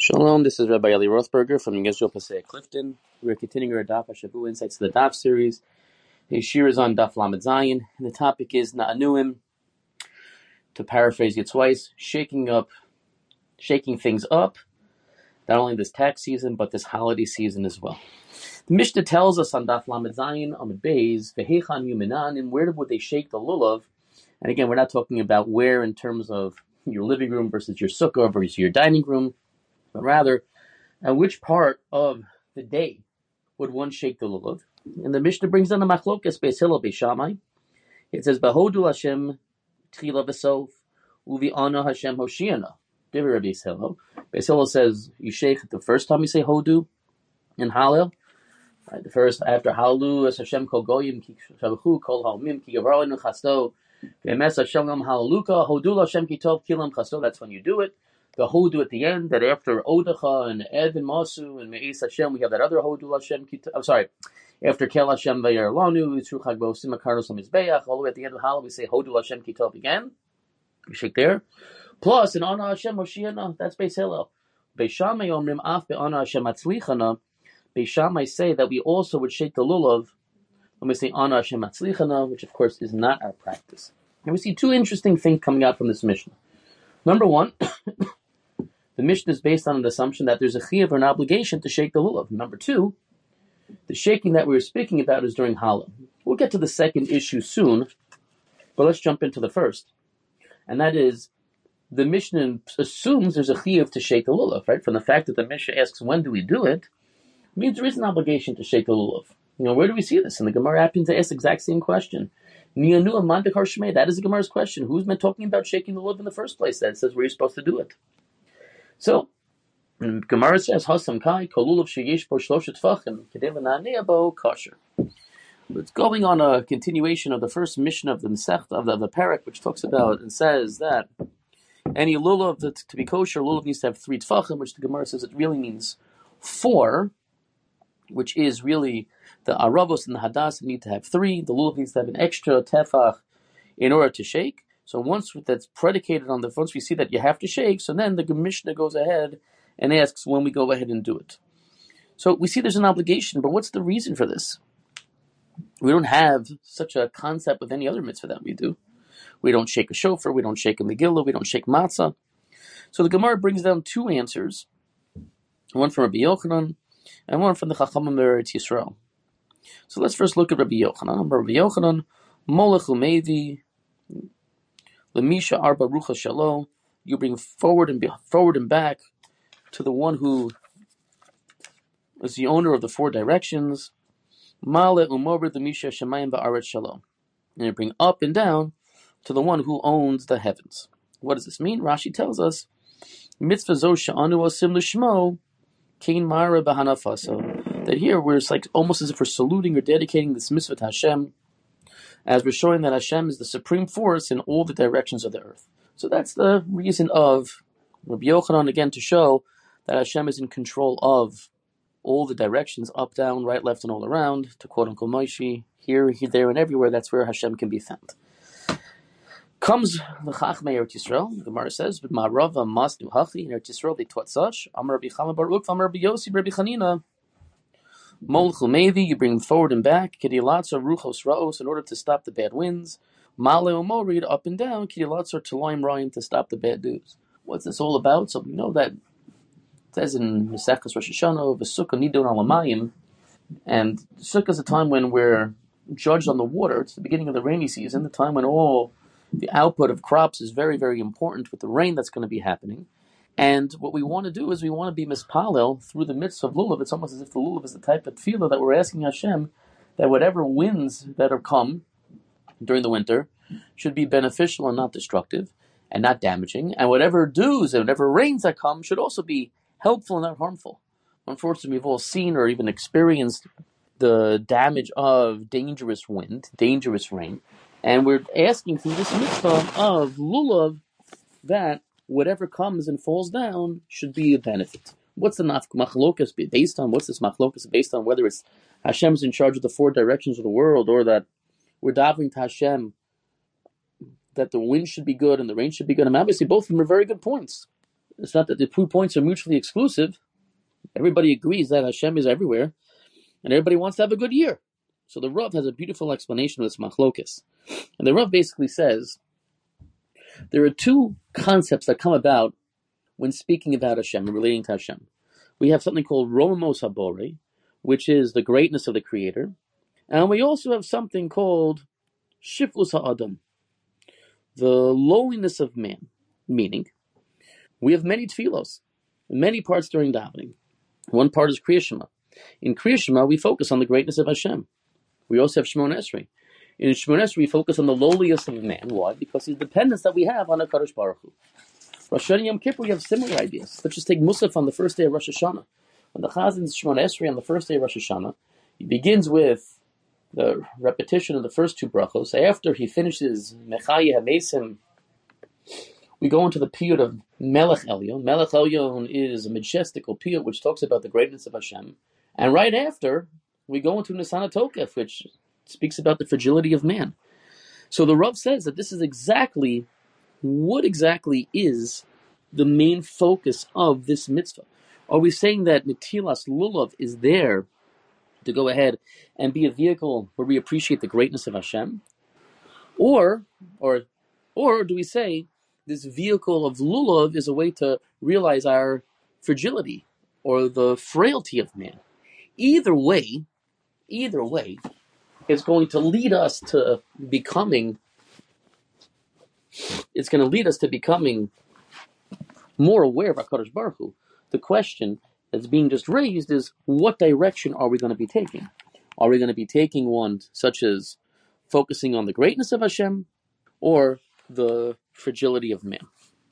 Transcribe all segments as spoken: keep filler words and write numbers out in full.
Shalom, this is Rabbi Eli Rothberger from Yeshiva Pasei Clifton. We're continuing our Daf HaShavu Insights to the Daf series. The Shir is on Daf Lamed Zayin, and the topic is Na'anuim, to paraphrase it twice, shaking up, shaking things up, not only this tax season, but this holiday season as well. The Mishnah tells us on Daf Lamed Zayin, Amud Beis, Vehechan Yuminan, and where would they shake the lulav? And again, we're not talking about where in terms of your living room versus your sukkah versus your dining room, but rather, at which part of the day would one shake the lulav? And the Mishnah brings down the machlokas Beis Hillel Beis Shammai. It says, "Behodu Hashem tchila v'sof, uvi'ana Hashem hoshiana." Divrei Beis Hillel. Beis Hillel says you shake the first time you say hodu in Hallel. Right, the first after Hallelu as Hashem kol goyim ki shavuchu kol halmim ki gavaron chasto ve'emes Hashem gam halaluka hodu Hashem ki tov kilam chasto. That's when you do it. The hodu at the end, that after Odacha and Ed and Masu and Me'is Hashem, we have that other hodu Hashem. I'm sorry, after Kel Hashem Vayar Lanu, Yitzru Chagbo Simakarnos Mizbeach, all the way at the end of Hallel, we say hodu Hashem Kitov again. We shake there. Plus, in Ana Hashem Moshiana, that's Beis Hillel. Beis Shammai Omrim Af Be'ana Hashem Atzlichana. Beis Shammai say that we also would shake the lulav when we say Ana Hashem Atzlichana, which of course is not our practice. And we see two interesting things coming out from this Mishnah. Number one, the Mishnah is based on an assumption that there's a chiyuv or an obligation to shake the lulav. Number two, the shaking that we were speaking about is during Hallel. We'll get to the second issue soon, but let's jump into the first. And that is, the Mishnah assumes there's a chiyuv to shake the lulav, right? From the fact that the Mishnah asks, when do we do it, means there is an obligation to shake the lulav. You know, where do we see this? And the Gemara happens to ask the exact same question. That is the Gemara's question. Who's been talking about shaking the lulav in the first place? That says where you're supposed to do it. So, Gemara says, "Hasam kai kolulav sheyesh bo shloshet tfachim kedei l'na'anei bo kosher." It's going on a continuation of the first mission of the Masechta of the, of the Parak, which talks about and says that any lulav that to be kosher, lulav needs to have three tfachim, which the Gemara says it really means four, which is really the aravos and the hadas need to have three. The lulav needs to have an extra tefach in order to shake. So once that's predicated on the, once we see that you have to shake, so then the Mishnah goes ahead and asks when we go ahead and do it. So we see there's an obligation, but what's the reason for this? We don't have such a concept with any other mitzvah that we do. We don't shake a shofar, we don't shake a megillah, we don't shake matzah. So the Gemara brings down two answers, one from Rabbi Yochanan and one from the Chachamim Eretz Yisrael. So let's first look at Rabbi Yochanan. Rabbi Yochanan, Molech umevi, Lemisha arba rucha shalo, you bring forward and be, forward and back to the one who is the owner of the four directions. Male umover Lemisha shemayim va'aretz shalo, and you bring up and down to the one who owns the heavens. What does this mean? Rashi tells us, mitzvah zo she'anu osim l'shmo kein mara b'hanafaso, that here we're like almost as if we're saluting or dedicating this mitzvah to Hashem, as we're showing that Hashem is the supreme force in all the directions of the earth. So that's the reason of Rabbi Yochanan, again, to show that Hashem is in control of all the directions, up, down, right, left, and all around. To quote Uncle Moshe, here, here, there, and everywhere, that's where Hashem can be found. Comes the Chachmei Eretz Yisrael, the Gemara says, but Ma'arava mas du hachi, in Eretz Yisrael they taught such, Amar Rabbi Chama bar Ukva, Amar Rabbi Yossi, Rabbi Chanina, Molech umevi, you bring them forward and back. Kidilatza ruchos raos, in order to stop the bad winds. Male umorid, up and down. Kidilatza taloim rayim, to stop the bad news. What's this all about? So we know that it says in Mesechus Rosh Hashanah, v'sukkah nidon al hamayim, and sukkah is a time when we're judged on the water. It's the beginning of the rainy season, the time when all the output of crops is very, very important with the rain that's going to be happening. And what we want to do is we want to be mispalel through the midst of lulav. It's almost as if the lulav is the type of tefillah that we're asking Hashem that whatever winds that are come during the winter should be beneficial and not destructive and not damaging. And whatever dews and whatever rains that come should also be helpful and not harmful. Unfortunately, we've all seen or even experienced the damage of dangerous wind, dangerous rain. And we're asking through this mitzvah of lulav that whatever comes and falls down should be a benefit. What's the machlokas based on? What's this machlokas based on? Whether it's Hashem's in charge of the four directions of the world, or that we're davening to Hashem that the wind should be good and the rain should be good. And obviously both of them are very good points. It's not that the two points are mutually exclusive. Everybody agrees that Hashem is everywhere, and everybody wants to have a good year. So the Rav has a beautiful explanation of this machlokes. And the Rav basically says there are two concepts that come about when speaking about Hashem and relating to Hashem. We have something called Romamos Habore, which is the greatness of the Creator. And we also have something called Shiflus HaAdam, the lowliness of man. Meaning, we have many tefillos, many parts during davening. One part is Kriya Shema. In Kriya Shema, we focus on the greatness of Hashem. We also have Shemon Esrei. In Shemon Esrei, we focus on the lowliest of man. Why? Because the dependence that we have on HaKadosh Baruch Hu. Rosh Hashanah Yom Kippur, we have similar ideas. Let's just take Musaf on the first day of Rosh Hashanah. When the Chazan's Shemon Esrei on the first day of Rosh Hashanah, he begins with the repetition of the first two brachos. After he finishes Mechaye HaMesim, we go into the period of Melech Elyon. Melech Elyon is a majestical period which talks about the greatness of Hashem. And right after, we go into Nisan HaTokef, which speaks about the fragility of man. So the Rav says that this is exactly, what exactly is the main focus of this mitzvah? Are we saying that Netilas Lulav is there to go ahead and be a vehicle where we appreciate the greatness of Hashem? Or, or, or do we say this vehicle of Lulav is a way to realize our fragility or the frailty of man? Either way, either way, it's going to lead us to becoming, it's going to lead us to becoming more aware of HaKadosh Baruch Hu. The question that's being just raised is, what direction are we going to be taking? Are we going to be taking one such as focusing on the greatness of Hashem or the fragility of man?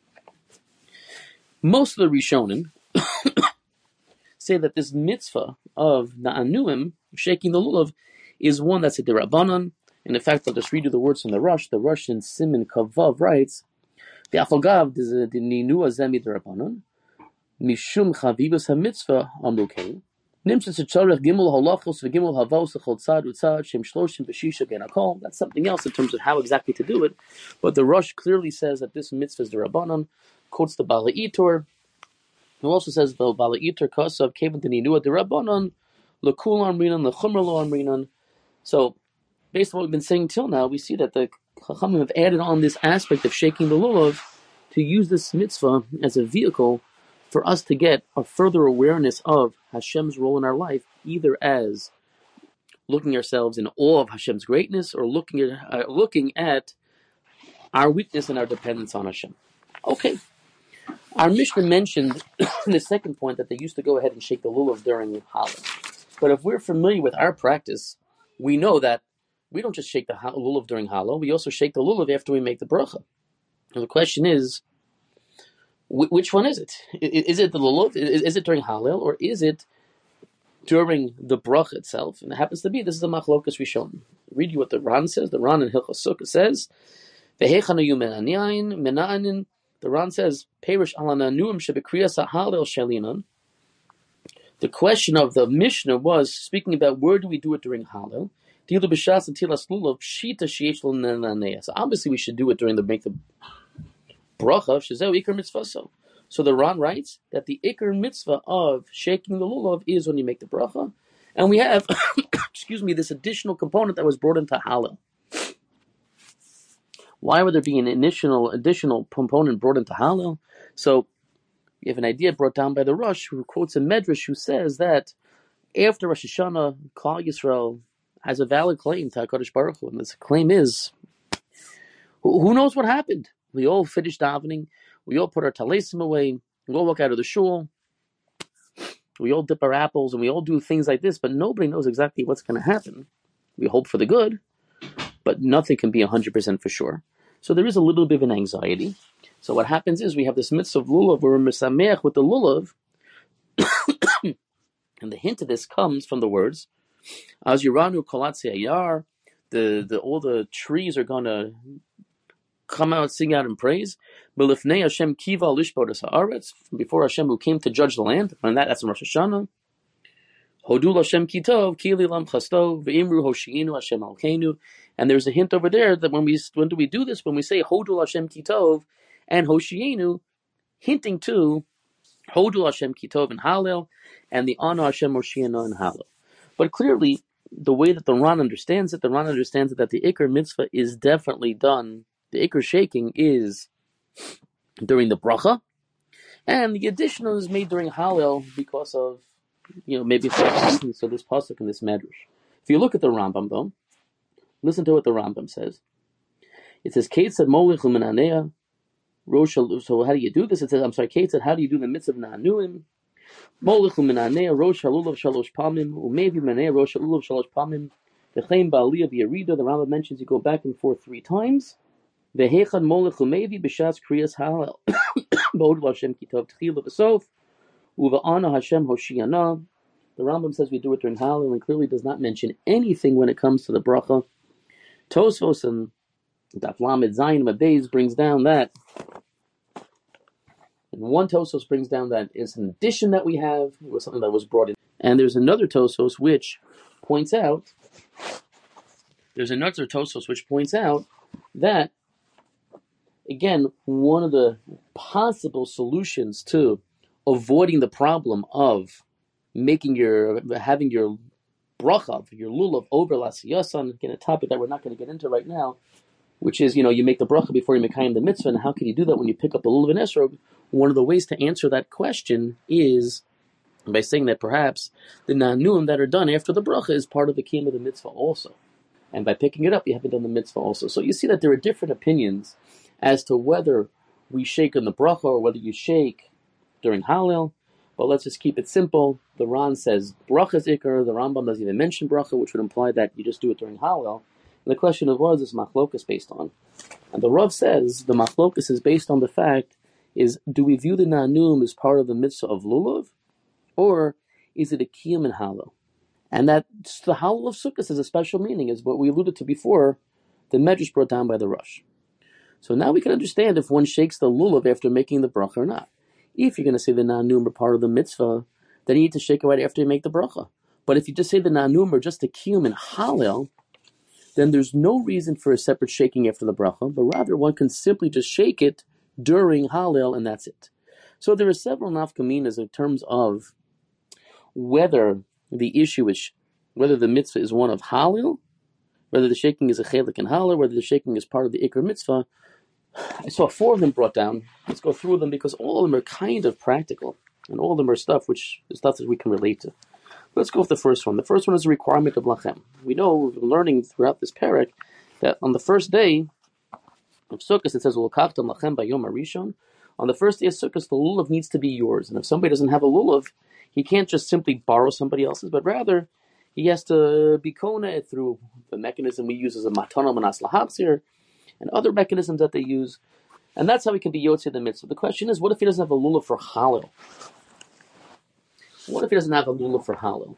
Most of the Rishonim say that this mitzvah of Na'anuim, shaking the lulav, is one that's a derabanan. And in fact, I'll just read you the words from the Rush. The Rush in Siman Kavav writes, the Afagav is the Ninua Zemi derabanan, Mishum Chavivas HaMitzvah Amrukei, Nimsa Tzarech Gimel Halachos V'Gimel Havos L'Chol Tzad U'Tzad Shem Shloshim V'Shisha Ben Akol. That's something else in terms of how exactly to do it. But the Rush clearly says that this mitzvah is derabanan, quotes the Bala Itor. He also says the Bala Itor Kasav Kevin Ninua derabanan, L'Kul Amrinan, L'Chumra Lo Amrinan. So, based on what we've been saying till now, we see that the Chachamim have added on this aspect of shaking the lulav to use this mitzvah as a vehicle for us to get a further awareness of Hashem's role in our life, either as looking ourselves in awe of Hashem's greatness or looking at uh, looking at our weakness and our dependence on Hashem. Okay. Our Mishnah mentioned in the second point that they used to go ahead and shake the lulav during Hallel. But if we're familiar with our practice, we know that we don't just shake the lulav during Hallel, we also shake the lulav after we make the bracha. And the question is, wh- which one is it? Is it the lulav? Is it during Hallel, or is it during the bracha itself? And it happens to be, this is the machlokas Rishon. Read you what the Ran says. The Ran in Hilchos Sukkah says, "Vehechanayu menayin menayin." The Ran says, "Perish alananuim shebekriyas Hallel shalinan." The question of the Mishnah was speaking about where do we do it during Hallel. So obviously we should do it during the make the bracha, shezeu ikar mitzvah. So the Ran writes that the ikar mitzvah of shaking the lulav is when you make the bracha, and we have, excuse me, this additional component that was brought into Hallel. Why would there be an additional additional component brought into Hallel? So you have an idea brought down by the Rush, who quotes a Medrash who says that after Rosh Hashanah, Klal Yisrael has a valid claim to HaKadosh Baruch Hu, and this claim is, who, who knows what happened? We all finished davening, we all put our talesim away, we all walk out of the shul, we all dip our apples, and we all do things like this, but nobody knows exactly what's going to happen. We hope for the good, but nothing can be one hundred percent for sure. So there is a little bit of an anxiety. So what happens is we have this mitzvah of lulav, where we're mesameach with the lulav, and the hint of this comes from the words, as Yiranu Kolatzi Ayar, the the all the trees are gonna come out, sing out in praise. Belifnei Hashem Kiva Lishbodas Haaretz, before Hashem who came to judge the land, and that, that's in Rosh Hashanah. Hodul Hashem Kitov, Kili Lam Chasto, Ve'imru Hoshiinu Hashem Alkeinu. And there's a hint over there that when we when do we do this? When we say Hodul Hashem Kitov and Hoshiinu, hinting to Hodu Hashem Kitov and Hallel, and the Ana Hashem Moshiana and Hallel. But clearly, the way that the Ran understands it, the Ran understands it that the Iker mitzvah is definitely done. The Iker shaking is during the bracha, and the additional is made during Hallel because of, you know, maybe so this pasuk and this medrash. If you look at the Rambam, though, listen to what the Rambam says. It says, Kate said, Molech u'menanea, Rosh. So how do you do this? It says, I'm sorry, Kate said, how do you do the mitzvah of Na'anuim? Molech u'menanea, Rosh halulav shalosh pamim, u'mevi menea, Rosh halulav shalosh pamim, v'chein ba'aliyah v'yarida. The Rambam mentions you go back and forth three times. V'hechan molech u'mevi b'shas kriyas halal. B'odul Hashem kitov t'chila v'sof, u'va'ana Hashem hoshiana. The Rambam says we do it during Hallel and clearly does not mention anything when it comes to the bracha. Tosfos and Daf Lamed Zayin Mabez brings down that, and one Tosfos brings down that it's an addition that we have, it was something that was brought in. And there's another Tosfos which points out, there's another Tosfos which points out that, again, one of the possible solutions to avoiding the problem of making your, having your bracha, your lulav over l'asiyasan, again, a topic that we're not going to get into right now, which is, you know, you make the bracha before you mekayim the mitzvah, and how can you do that when you pick up the lulav and esrog? One of the ways to answer that question is by saying that perhaps the na'anuim that are done after the bracha is part of the kiyum of the mitzvah also. And by picking it up, you haven't done the mitzvah also. So you see that there are different opinions as to whether we shake on the bracha or whether you shake during Hallel. But let's just keep it simple. The Ran says bracha is ikar. The Rambam doesn't even mention bracha, which would imply that you just do it during Hallel. And the question of what is this machlokas based on? And the Rav says the machlokas is based on the fact is, do we view the na'anum as part of the mitzvah of lulav, or is it a kiyum in Hallel? And that the Hallel of Sukkot has a special meaning, is what we alluded to before, the medrash brought down by the Rosh. So now we can understand if one shakes the lulav after making the bracha or not. If you're going to say the na'anum are part of the mitzvah, then you need to shake it right after you make the bracha. But if you just say the na'anum are just a kiyum in Hallel, then there's no reason for a separate shaking after the bracha, but rather one can simply just shake it during Hallel, and that's it. So there are several nafkaminas in terms of whether the issue is, whether the mitzvah is one of Hallel, whether the shaking is a chelik in Hallel, whether the shaking is part of the ikar mitzvah. I saw four of them brought down. Let's go through them because all of them are kind of practical, and all of them are stuff which is stuff that we can relate to. Let's go with the first one. The first one is a requirement of lachem. We know, we've been learning throughout this parak, that on the first day of Sukkot, it says, "Ulakachtam lachem bayom harishon." On the first day of Sukkot, the lulav needs to be yours. And if somebody doesn't have a lulav, he can't just simply borrow somebody else's, but rather he has to be kona it through the mechanism we use as a matana manas lahachzir, and other mechanisms that they use. And that's how he can be yotzei the mitzvah. The question is, what if he doesn't have a lulav for Hallel? What if he doesn't have a lulav for Hallel?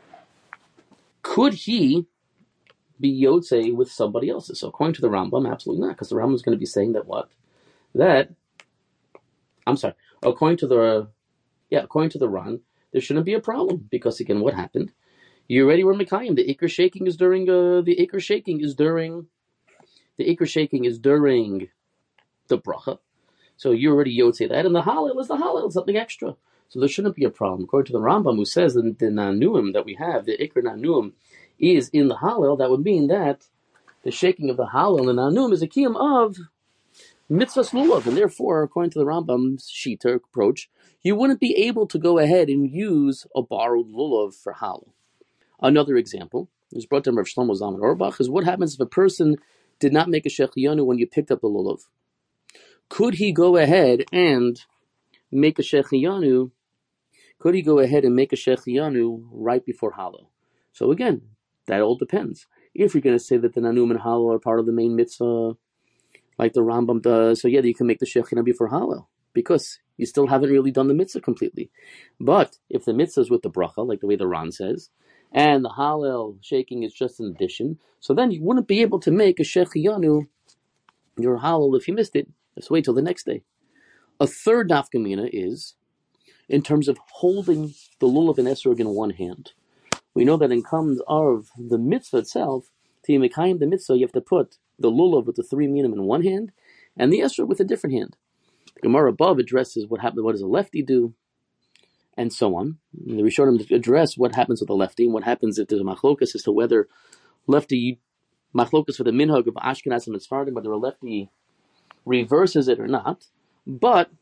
Could he be yotzei with somebody else's? So according to the Rambam, absolutely not, because the Rambam is going to be saying that what? That, I'm sorry, according to the, yeah, according to the Ran, there shouldn't be a problem, because again, what happened? You already were Mekayim. The ikar shaking is during, uh, the ikar shaking is during, the ikar shaking is during the bracha. So you already yotzei that, and the Hallel is the Hallel, something extra. So there shouldn't be a problem. According to the Rambam, who says that the Nanuim that we have, the Iker Nanuim, is in the Hallel, that would mean that the shaking of the Hallel and Nanuim is a kiyum of mitzvahs lulav, and therefore, according to the Rambam's Shita approach, you wouldn't be able to go ahead and use a borrowed lulav for Hallel. Another example is brought to Rav Shlomo Zalman Auerbach, is what happens if a person did not make a shechiyanu when you picked up the lulav? Could he go ahead and make a shechiyanu? Could he go ahead and make a shechiyanu right before Hallel? So again, that all depends. If you're going to say that the Nanum and Hallel are part of the main mitzvah, like the Rambam does, so yeah, you can make the shechiyanu before Hallel, because you still haven't really done the mitzvah completely. But if the mitzvah is with the bracha, like the way the Ran says, and the Hallel shaking is just an addition, so then you wouldn't be able to make a shechiyanu, your Hallel, if you missed it. Just wait till the next day. A third nafkamina is in terms of holding the lulav and esrog in one hand. We know that in comes of the mitzvah itself, to mekayim the mitzvah, you have to put the lulav with the three minim in one hand, and the esrog with a different hand. Gemara above addresses what happens, what does a lefty do, and so on. And the Rishonim address what happens with a lefty and what happens if there's a machlokas as to whether lefty machlokas for the minhag of Ashkenazim and Sfardim, whether a lefty reverses it or not. But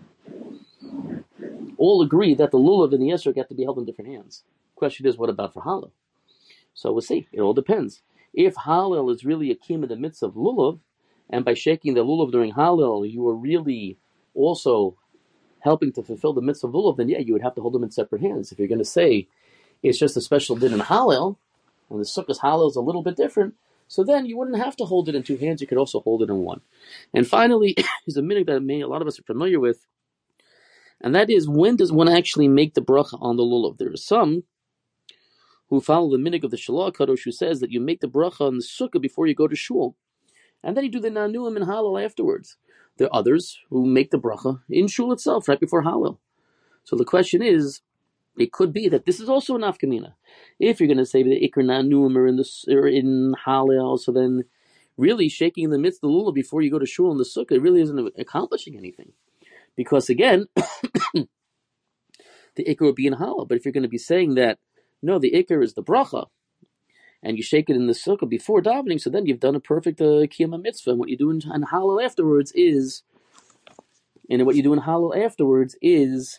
all agree that the lulav and the esrog have to be held in different hands. Question is, what about for Hallel? So we'll see. It all depends. If Hallel is really a kiyum in the midst of lulav, and by shaking the lulav during Hallel, you are really also helping to fulfill the mitzvah of lulav, then yeah, you would have to hold them in separate hands. If you're going to say it's just a special din in Hallel, and the sukkah's Hallel is a little bit different, so then you wouldn't have to hold it in two hands. You could also hold it in one. And finally, is a minhag that many, a lot of us are familiar with, and that is, when does one actually make the bracha on the lulav? There are some who follow the minhag of the Shalah Kadosh, who says that you make the bracha on the sukkah before you go to shul, and then you do the nanuim and Hallel afterwards. There are others who make the bracha in shul itself, right before Hallel. So the question is, it could be that this is also an nafkamina. If you're going to say the ikr nanuim are in the or in Hallel, so then really shaking in the midst of the lulav before you go to shul in the sukkah really isn't accomplishing anything, because again, the ikr would be in Hallel. But if you're going to be saying that no, the ikr is the bracha, and you shake it in the sukkah before davening, so then you've done a perfect uh, kiyama mitzvah. And what you do in, in Hallel afterwards is, and what you do in Hallel afterwards is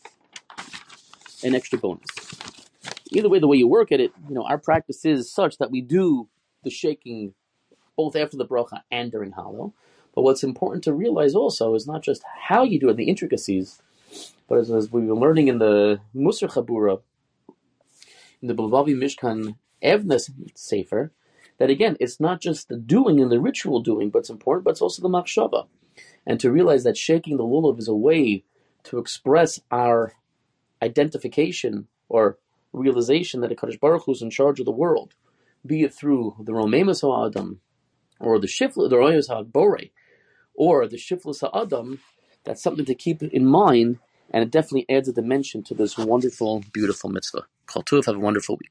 an extra bonus. Either way, the way you work at it, you know, our practice is such that we do the shaking both after the bracha and during Hallel. But what's important to realize also is not just how you do it, the intricacies, but as, as we've been learning in the Musar Chabura, in the Bilvavi Mishkan Evnes Sefer, that again, it's not just the doing and the ritual doing, but it's important, but it's also the machshava. And to realize that shaking the lulav is a way to express our identification or realization that HaKadosh Baruch Hu is in charge of the world, be it through the Romemus HaAdam, or the Shifla, the Royos HaBore, or the Shiflus HaAdam. That's something to keep in mind, and it definitely adds a dimension to this wonderful, beautiful mitzvah. Kol Tuv, have a wonderful week.